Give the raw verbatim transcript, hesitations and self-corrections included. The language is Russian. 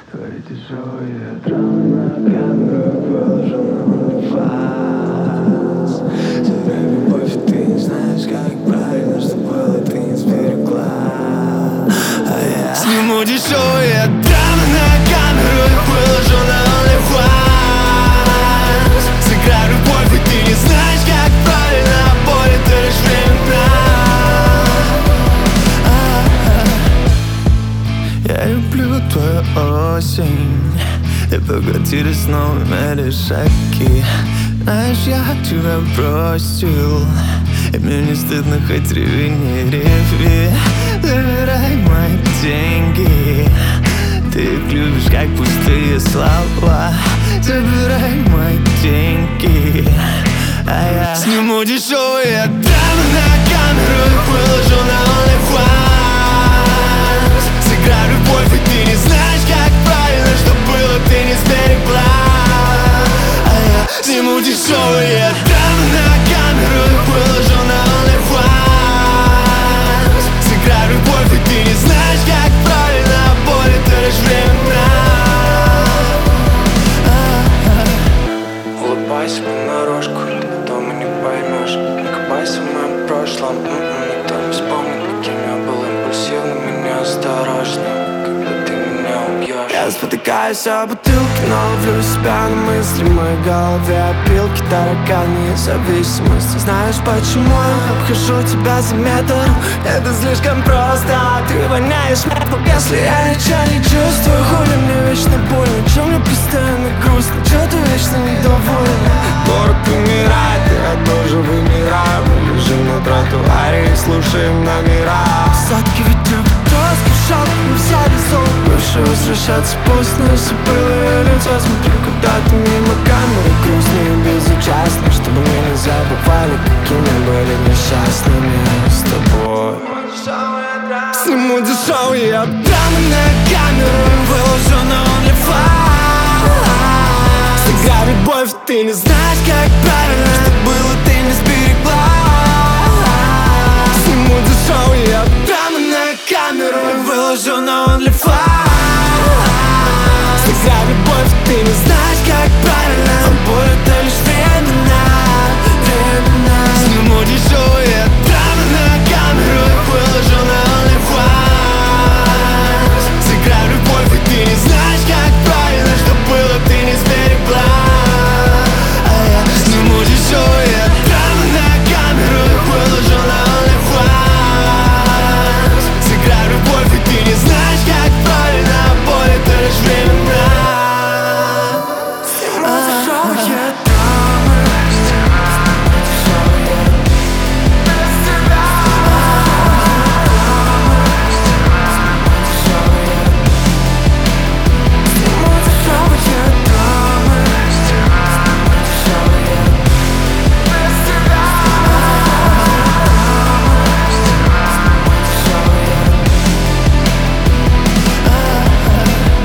Твои дешевые драмы на камеру выложу на OnlyFans. Забирай любовь, ты не знаешь, как правильно, что было, ты не сберегла. А я сниму дешевые драмы на камеру и выложу на OnlyFans. Сыграй любовь, и ты не знаешь, как правильно, а боль это лишь времена. Я люблю твою осень, и поглотили снова мели шаги. Знаешь, я тебя бросил, и мне не стыдно, хоть реви, не реви. Забирай мои деньги, ты их любишь, как пустые слова. Забирай мои деньги, а я сниму дешевые драмы на камеру и выложу на OnlyFans. Сыграй любовь, и ты не знаешь, как правильно, что было, ты не сберегла. А я сниму дешевые драмы на камеру и выложу на OnlyFans. Сыграй любовь, и ты не знаешь, как правильно, а боль это лишь времена. Улыбайся понарошку, потом и не поймешь. Не копайся в моем прошлом, никто не вспомнит, каким я был импульсивным и неосторожным, когда ты меня убьешь. Я спотыкаюсь о бутылке, но ловлю себя на мысли в моей голове. Опилки, тараканы и зависимости. Знаешь, почему я обхожу тебя за метр? Это слишком просто, ты воняешь метом. Если я ничего не чувствую, хули мне вечно больно. Чё мне постоянно грустно, чё ты вечно недовольна? Город умирает, и я тоже вымираю. Мы лежим на тротуаре и слушаем номера. Садки ветер, тоски в шаг, мы взяли сон. Больше возвращаться поздно, если было я лицо. Смотрю куда-то мимо камеры, грустно и безучастно, чтобы мы не забывали, какими были несчастными с тобой. Сниму дешевые драмы на камеру и выложу на OnlyFans. Сыграй любовь, ты не знаешь, как правильно, что было, ты не сберегла. Сниму дешевые драмы на камеру и выложу на OnlyFans. Сыграй любовь, ты не знаешь, как правильно,